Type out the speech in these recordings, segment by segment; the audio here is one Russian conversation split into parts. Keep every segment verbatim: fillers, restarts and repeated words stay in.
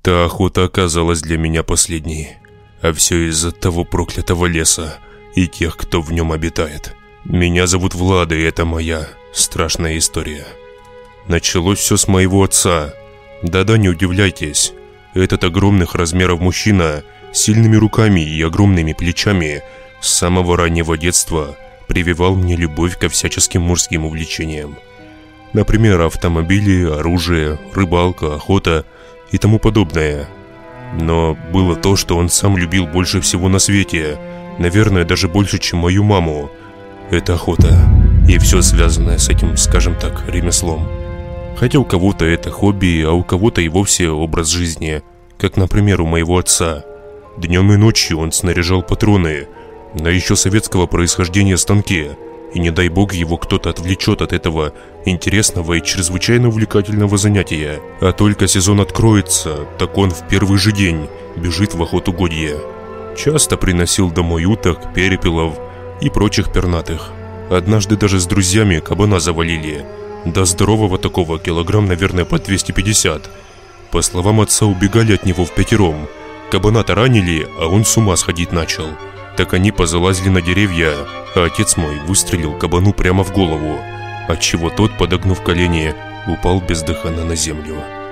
Та охота оказалась для меня последней. А все из-за того проклятого леса и тех, кто в нем обитает. Меня зовут Влад, и это моя страшная история. Началось все с моего отца. Да-да, не удивляйтесь. Этот огромных размеров мужчина с сильными руками и огромными плечами с самого раннего детства прививал мне любовь ко всяческим мужским увлечениям. Например, автомобили, оружие, рыбалка, охота и тому подобное. Но было то, что он сам любил больше всего на свете, наверное, даже больше, чем мою маму. Это охота и все связанное с этим, скажем так, ремеслом. Хотя у кого-то это хобби, а у кого-то и вовсе образ жизни, как, например, у моего отца. Днем и ночью он снаряжал патроны на еще советского происхождения станке, и не дай бог его кто-то отвлечет от этого интересного и чрезвычайно увлекательного занятия. А только сезон откроется, так он в первый же день бежит в охотугодье. Часто приносил домой уток, перепелов и прочих пернатых. Однажды даже с друзьями кабана завалили. Да здорового такого, килограмм, наверное, по двести пятьдесят. По словам отца, убегали от него впятером. Кабана-то ранили, а он с ума сходить начал. Так они позалазили на деревья, а отец мой выстрелил кабану прямо в голову, отчего тот, подогнув колени, упал бездыханно на землю.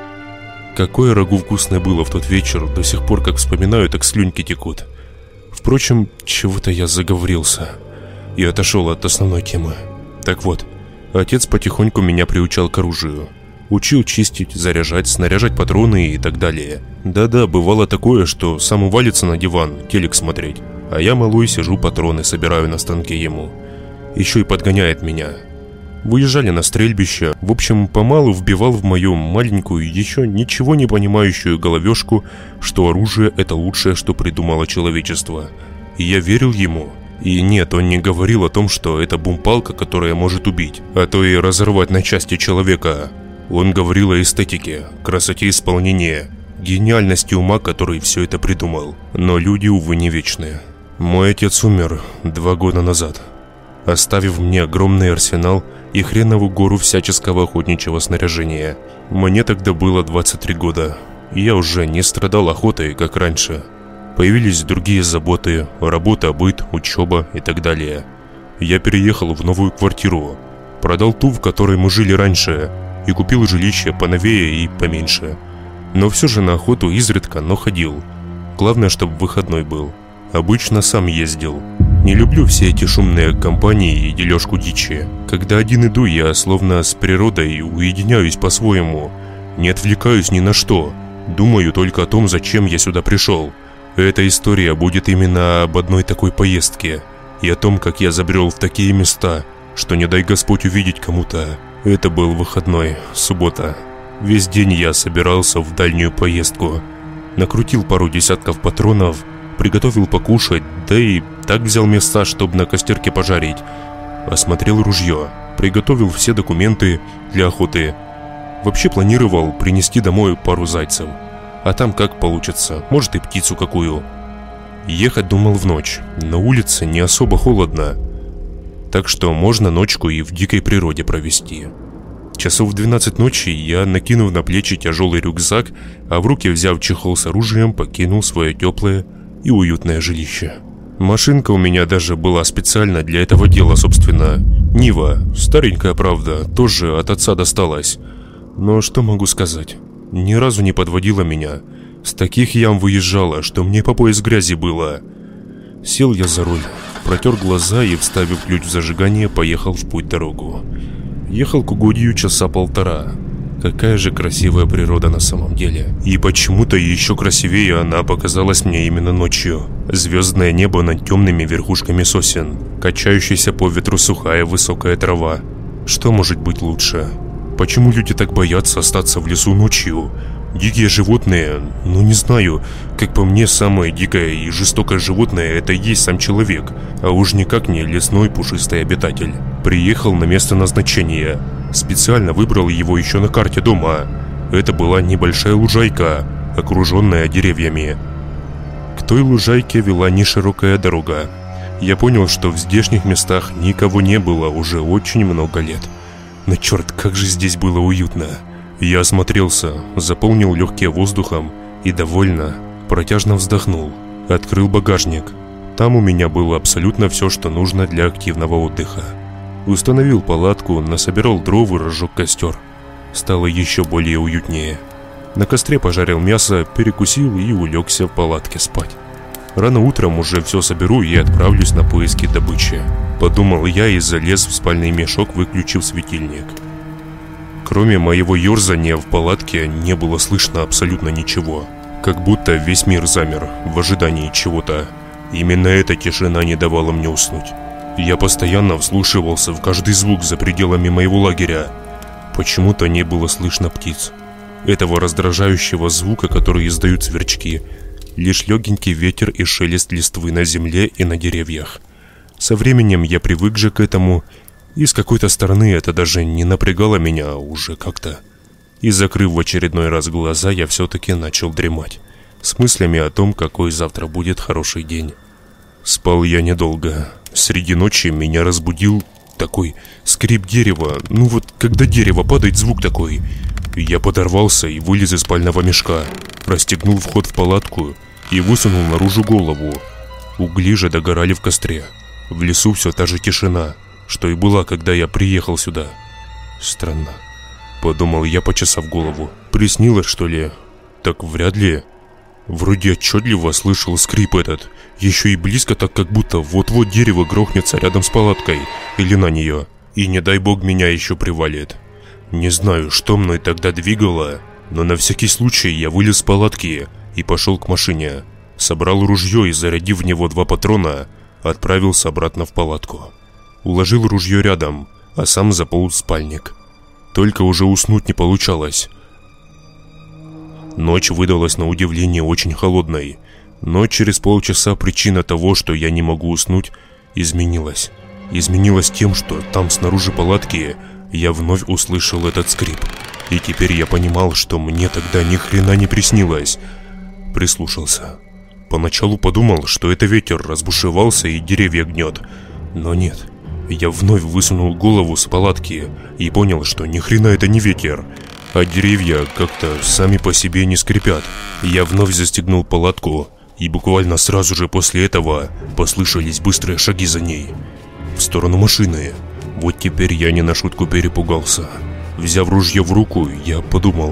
Какое рагу вкусное было в тот вечер, до сих пор, как вспоминаю, так слюньки текут. Впрочем, чего-то я заговорился и отошел от основной темы. Так вот, отец потихоньку меня приучал к оружию. Учил чистить, заряжать, снаряжать патроны и так далее. Да-да, бывало такое, что сам увалится на диван, телек смотреть, а я малой сижу, патроны собираю на станке ему. Еще и подгоняет меня. Выезжали на стрельбище. В общем, помалу вбивал в мою маленькую, еще ничего не понимающую головешку, что оружие – это лучшее, что придумало человечество. И я верил ему. И нет, он не говорил о том, что это бумпалка, которая может убить, а то и разорвать на части человека. Он говорил о эстетике, красоте исполнения, гениальности ума, который все это придумал. Но люди, увы, не вечные. Мой отец умер два года назад, оставив мне огромный арсенал и хреновую гору всяческого охотничьего снаряжения. Мне тогда было двадцать три года, и я уже не страдал охотой, как раньше. Появились другие заботы, работа, быт, учеба и так далее. Я переехал в новую квартиру, продал ту, в которой мы жили раньше, и купил жилище поновее и поменьше. Но все же на охоту изредка, но ходил. Главное, чтобы выходной был. Обычно сам ездил. Не люблю все эти шумные компании и дележку дичи. Когда один иду, я словно с природой уединяюсь по-своему. Не отвлекаюсь ни на что. Думаю только о том, зачем я сюда пришел. Эта история будет именно об одной такой поездке. И о том, как я забрел в такие места, что не дай Господь увидеть кому-то. Это был выходной, суббота. Весь день я собирался в дальнюю поездку. Накрутил пару десятков патронов, приготовил покушать, да и так взял места, чтобы на костерке пожарить. Осмотрел ружье, приготовил все документы для охоты. Вообще планировал принести домой пару зайцев. А там как получится, может и птицу какую. Ехать думал в ночь, на улице не особо холодно. Так что можно ночку и в дикой природе провести. Часов в двенадцать ночи я, накинув на плечи тяжелый рюкзак, а в руки взяв чехол с оружием, покинул свое теплое и уютное жилище. Машинка у меня даже была специально для этого дела, собственно. Нива, старенькая, правда, тоже от отца досталась. Но что могу сказать, ни разу не подводила меня. С таких ям выезжала, что мне по пояс грязи было. Сел я за руль, протер глаза и, вставив ключ в зажигание, поехал в путь-дорогу. Ехал к угодью часа полтора. Какая же красивая природа на самом деле. И почему-то еще красивее она показалась мне именно ночью. Звездное небо над темными верхушками сосен, качающаяся по ветру сухая высокая трава. Что может быть лучше? Почему люди так боятся остаться в лесу ночью? Дикие животные, ну не знаю, как по мне, самое дикое и жестокое животное – это и есть сам человек, а уж никак не лесной пушистый обитатель. Приехал на место назначения, специально выбрал его еще на карте дома. Это была небольшая лужайка, окруженная деревьями. К той лужайке вела неширокая дорога. Я понял, что в здешних местах никого не было уже очень много лет. Но черт, как же здесь было уютно. Я осмотрелся, заполнил легкие воздухом и довольно, протяжно вздохнул. Открыл багажник. Там у меня было абсолютно все, что нужно для активного отдыха. Установил палатку, насобирал дров и разжег костер. Стало еще более уютнее. На костре пожарил мясо, перекусил и улегся в палатке спать. Рано утром уже все соберу и отправлюсь на поиски добычи, подумал я и залез в спальный мешок, выключив светильник. Кроме моего ерзания в палатке не было слышно абсолютно ничего. Как будто весь мир замер в ожидании чего-то. Именно эта тишина не давала мне уснуть. Я постоянно вслушивался в каждый звук за пределами моего лагеря. Почему-то не было слышно птиц. Этого раздражающего звука, который издают сверчки. Лишь легенький ветер и шелест листвы на земле и на деревьях. Со временем я привык же к этому, и с какой-то стороны это даже не напрягало меня уже как-то. И закрыв в очередной раз глаза, я все-таки начал дремать, с мыслями о том, какой завтра будет хороший день. Спал я недолго. Среди ночи меня разбудил такой скрип дерева. Ну вот, когда дерево падает, звук такой. Я подорвался и вылез из спального мешка, расстегнул вход в палатку и высунул наружу голову. Угли же догорали в костре. В лесу все та же тишина, что и была, когда я приехал сюда. Странно, подумал я, почесав голову. Приснилось, что ли? Так вряд ли. Вроде отчетливо слышал скрип этот. Еще и близко так, как будто вот-вот дерево грохнется рядом с палаткой или на нее. И не дай бог меня еще привалит. Не знаю, что мной тогда двигало, но на всякий случай я вылез с палатки и пошел к машине. Собрал ружье и, зарядив в него два патрона, отправился обратно в палатку. Уложил ружье рядом, а сам заполз в спальник. Только уже уснуть не получалось. Ночь выдалась на удивление очень холодной, но через полчаса причина того, что я не могу уснуть, изменилась. Изменилась тем, что там снаружи палатки я вновь услышал этот скрип. И теперь я понимал, что мне тогда ни хрена не приснилось. Прислушался. Поначалу подумал, что это ветер разбушевался и деревья гнет. Но нет. Я вновь высунул голову с палатки и понял, что ни хрена это не ветер, а деревья как-то сами по себе не скрипят. Я вновь застегнул палатку, и буквально сразу же после этого послышались быстрые шаги за ней в сторону машины. Вот теперь я не на шутку перепугался. Взяв ружье в руку, я подумал: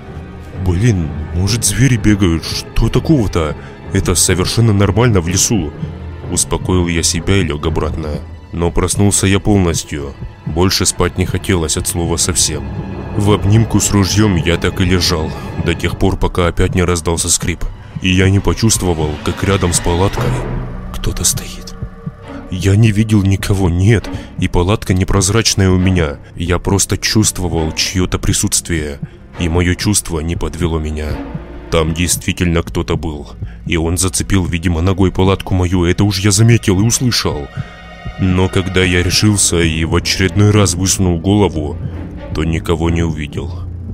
блин, может, звери бегают, что такого-то? Это совершенно нормально в лесу. Успокоил я себя и лег обратно. Но проснулся я полностью. Больше спать не хотелось от слова совсем. В обнимку с ружьем я так и лежал, до тех пор, пока опять не раздался скрип. И я не почувствовал, как рядом с палаткой кто-то стоит. Я не видел никого, нет, и палатка непрозрачная у меня. Я просто чувствовал чье-то присутствие, и мое чувство не подвело меня. Там действительно кто-то был, и он зацепил, видимо, ногой палатку мою, это уж я заметил и услышал. Но когда я решился и в очередной раз высунул голову, то никого не увидел.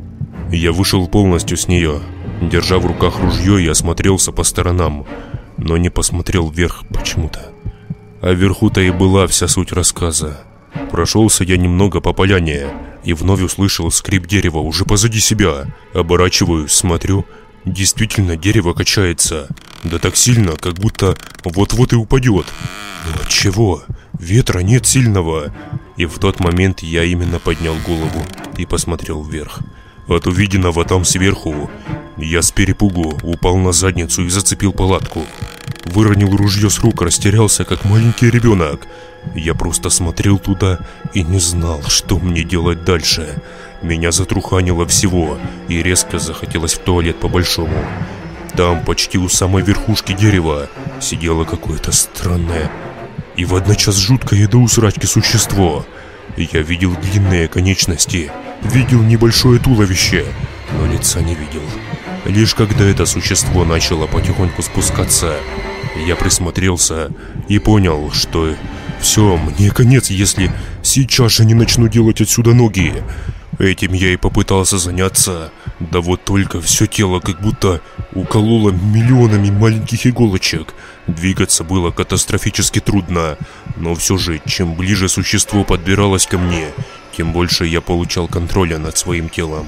Я вышел полностью с нее, держа в руках ружье, и осмотрелся по сторонам, но не посмотрел вверх почему-то. А вверху-то и была вся суть рассказа. Прошелся я немного по поляне и вновь услышал скрип дерева уже позади себя. Оборачиваюсь, смотрю, действительно дерево качается. Да так сильно, как будто вот-вот и упадет. Но от чего? Ветра нет сильного. И в тот момент я именно поднял голову и посмотрел вверх. От увиденного там сверху я с перепугу упал на задницу и зацепил палатку. Выронил ружье с рук, растерялся, как маленький ребенок. Я просто смотрел туда и не знал, что мне делать дальше. Меня затруханило всего, и резко захотелось в туалет по-большому. Там, почти у самой верхушки дерева, сидело какое-то странное и водночас жуткое до усрачки существо. Я видел длинные конечности, видел небольшое туловище, но лица не видел. Лишь когда это существо начало потихоньку спускаться, я присмотрелся и понял, что все, мне конец, если сейчас же не начну делать отсюда ноги. Этим я и попытался заняться, да вот только все тело как будто укололо миллионами маленьких иголочек. Двигаться было катастрофически трудно, но все же, чем ближе существо подбиралось ко мне, тем больше я получал контроля над своим телом.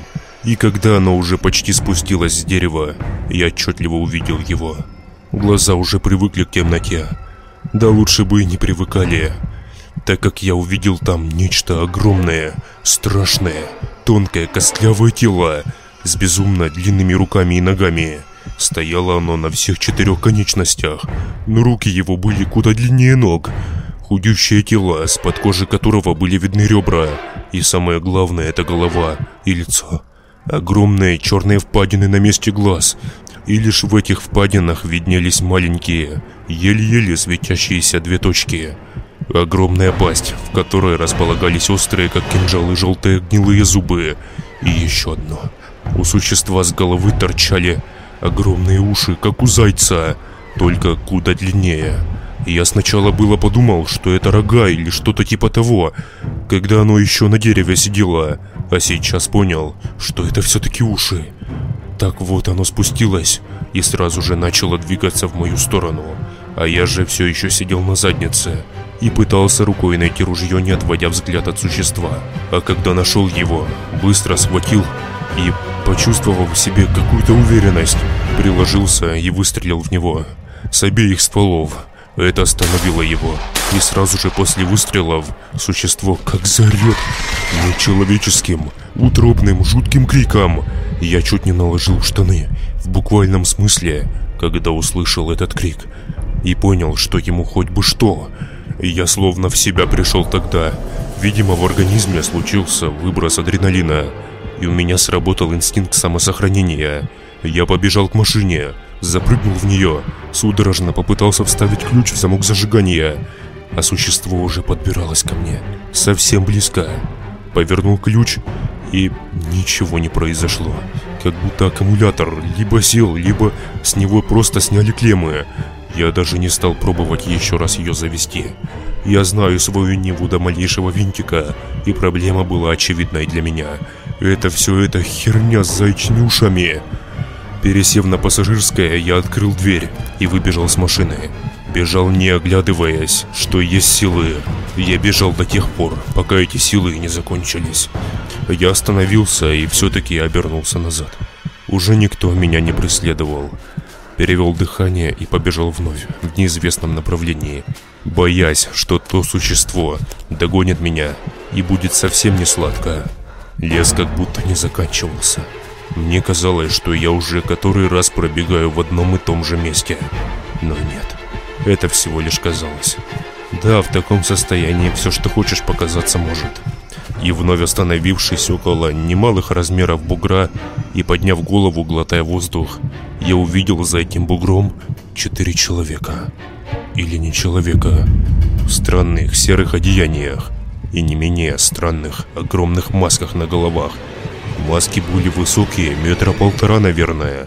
И когда оно уже почти спустилось с дерева, я отчетливо увидел его. Глаза уже привыкли к темноте. Да лучше бы и не привыкали, так как я увидел там нечто огромное, страшное, тонкое, костлявое тело с безумно длинными руками и ногами. Стояло оно на всех четырех конечностях, но руки его были куда длиннее ног. Худющее тело, с-под кожи которого были видны ребра, и самое главное — это голова и лицо. Огромные черные впадины на месте глаз, и лишь в этих впадинах виднелись маленькие, еле-еле светящиеся две точки. Огромная пасть, в которой располагались острые, как кинжалы, желтые гнилые зубы. И еще одно. У существа с головы торчали огромные уши, как у зайца, только куда длиннее. Я сначала было подумал, что это рога или что-то типа того, когда оно еще на дереве сидело, а сейчас понял, что это все-таки уши. Так вот оно спустилось и сразу же начало двигаться в мою сторону, а я же все еще сидел на заднице и пытался рукой найти ружье, не отводя взгляд от существа. А когда нашел его, быстро схватил и, почувствовав в себе какую-то уверенность, приложился и выстрелил в него с обеих стволов. Это остановило его, и сразу же после выстрелов существо как заорет нечеловеческим, утробным, жутким криком. Я чуть не наложил штаны, в буквальном смысле, когда услышал этот крик, и понял, что ему хоть бы что. Я словно в себя пришел тогда. Видимо, в организме случился выброс адреналина, и у меня сработал инстинкт самосохранения. Я побежал к машине, запрыгнул в нее, судорожно попытался вставить ключ в замок зажигания, а существо уже подбиралось ко мне, совсем близко. Повернул ключ, и ничего не произошло. Как будто аккумулятор либо сел, либо с него просто сняли клеммы. Я даже не стал пробовать еще раз ее завести. Я знаю свою Ниву до малейшего винтика, и проблема была очевидной для меня. Это все это херня с заячьими ушами. Пересев на пассажирское, я открыл дверь и выбежал с машины. Бежал не оглядываясь, что есть силы. Я бежал до тех пор, пока эти силы не закончились. Я остановился и все-таки обернулся назад. Уже никто меня не преследовал. Перевел дыхание и побежал вновь в неизвестном направлении, боясь, что то существо догонит меня и будет совсем не сладко. Лес как будто не заканчивался. Мне казалось, что я уже который раз пробегаю в одном и том же месте. Но нет, это всего лишь казалось. Да, в таком состоянии все, что хочешь, показаться может. И вновь остановившись около немалых размеров бугра и подняв голову, глотая воздух, я увидел за этим бугром четыре человека. Или не человека. В странных серых одеяниях и не менее странных огромных масках на головах. Маски были высокие, метра полтора, наверное,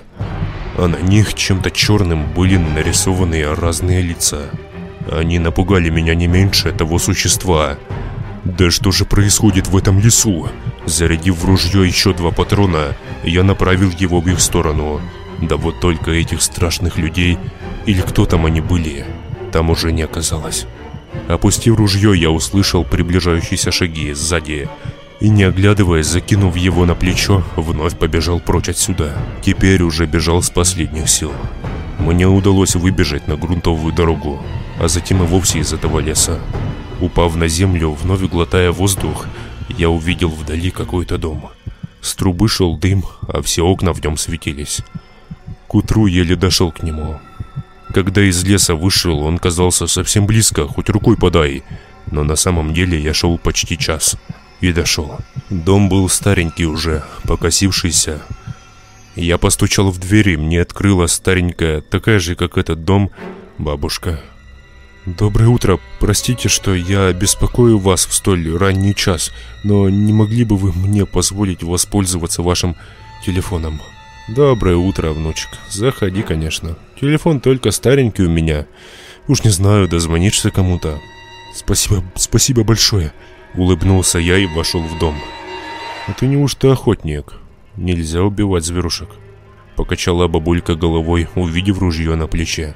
а на них чем-то черным были нарисованы разные лица. Они напугали меня не меньше того существа. Да что же происходит в этом лесу? Зарядив в ружье еще два патрона, я направил его в их сторону. Да вот только этих страшных людей, или кто там они были, там уже не оказалось. Опустив ружье, я услышал приближающиеся шаги сзади и, не оглядываясь, закинув его на плечо, вновь побежал прочь отсюда. Теперь уже бежал с последних сил. Мне удалось выбежать на грунтовую дорогу, а затем и вовсе из этого леса. Упав на землю, вновь глотая воздух, я увидел вдали какой-то дом. С трубы шел дым, а все окна в нем светились. К утру еле дошел к нему. Когда из леса вышел, он казался совсем близко, хоть рукой подай, но на самом деле я шел почти час. И дошел. Дом был старенький уже, покосившийся. Я постучал в дверь, и мне открыла старенькая, такая же, как этот дом, бабушка. «Доброе утро. Простите, что я беспокою вас в столь ранний час, но не могли бы вы мне позволить воспользоваться вашим телефоном?» «Доброе утро, внучек. Заходи, конечно. Телефон только старенький у меня. Уж не знаю, дозвонишься кому-то». «Спасибо, спасибо большое», — улыбнулся я и вошел в дом. «А ты неужто охотник? Нельзя убивать зверушек», — покачала бабулька головой, увидев ружье на плече.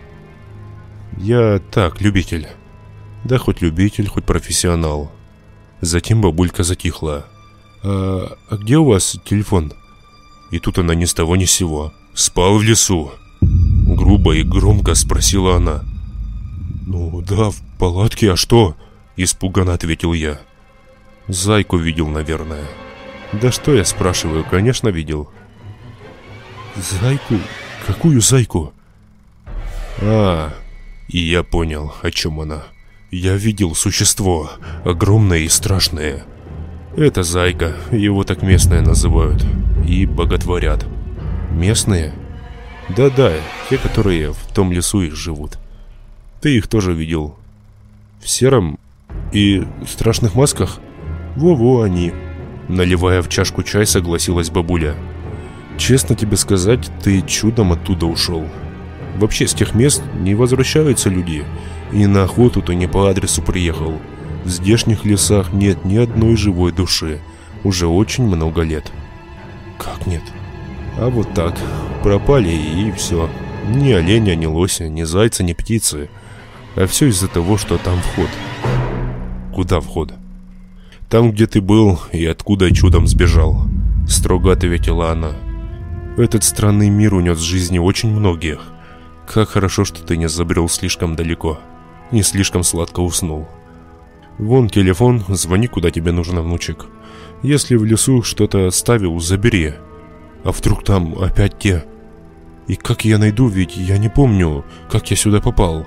«Я так, любитель. Да хоть любитель, хоть профессионал». Затем бабулька затихла. а, а где у вас телефон? И тут она ни с того ни с сего. Спал в лесу. Грубо и громко спросила она. Ну да, в палатке, а что? Испуганно ответил я. Зайку видел, наверное. Да что я спрашиваю, конечно видел. Зайку? Какую зайку? А, и я понял, о чем она. Я видел существо, огромное и страшное. Это зайка, его так местные называют. И боготворят. Местные? Да-да, те, которые в том лесу их живут. Ты их тоже видел. В сером и страшных масках? Во-во, они. Наливая в чашку чай, согласилась бабуля. Честно тебе сказать, ты чудом оттуда ушел. Вообще с тех мест не возвращаются люди. И на охоту ты не по адресу приехал. В здешних лесах нет ни одной живой души. Уже очень много лет. Как нет? А вот так. Пропали и все. Ни оленя, ни лося, ни зайца, ни птицы. А все из-за того, что там вход. Куда вход? Там, где ты был и откуда чудом сбежал. Строго ответила она. Этот странный мир унес жизни очень многих. Как хорошо, что ты не забрел слишком далеко. Не слишком сладко уснул. Вон телефон, звони, куда тебе нужно, внучек. Если в лесу что-то оставил, забери. А вдруг там опять те? И как я найду, ведь я не помню, как я сюда попал.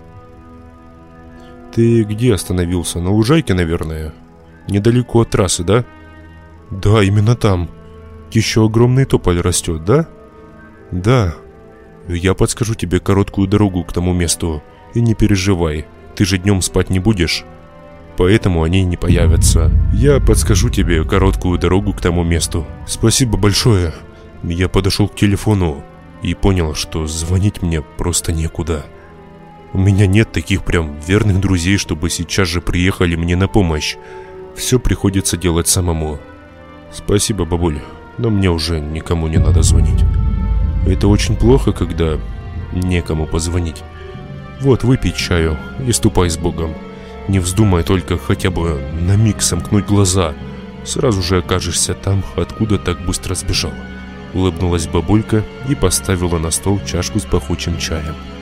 Ты где остановился? На лужайке, наверное? Недалеко от трассы, да? Да, именно там. Еще огромный тополь растет, да? Да. Я подскажу тебе короткую дорогу к тому месту. И не переживай, ты же днем спать не будешь. Поэтому они не появятся. Я подскажу тебе короткую дорогу к тому месту. Спасибо большое. Я подошел к телефону и понял, что звонить мне просто некуда. У меня нет таких прям верных друзей, чтобы сейчас же приехали мне на помощь. Все приходится делать самому. Спасибо, бабуля, но мне уже никому не надо звонить. Это очень плохо, когда некому позвонить. Вот, выпей чаю и ступай с Богом. Не вздумай только хотя бы на миг сомкнуть глаза. Сразу же окажешься там, откуда так быстро сбежал. Улыбнулась бабулька и поставила на стол чашку с пахучим чаем.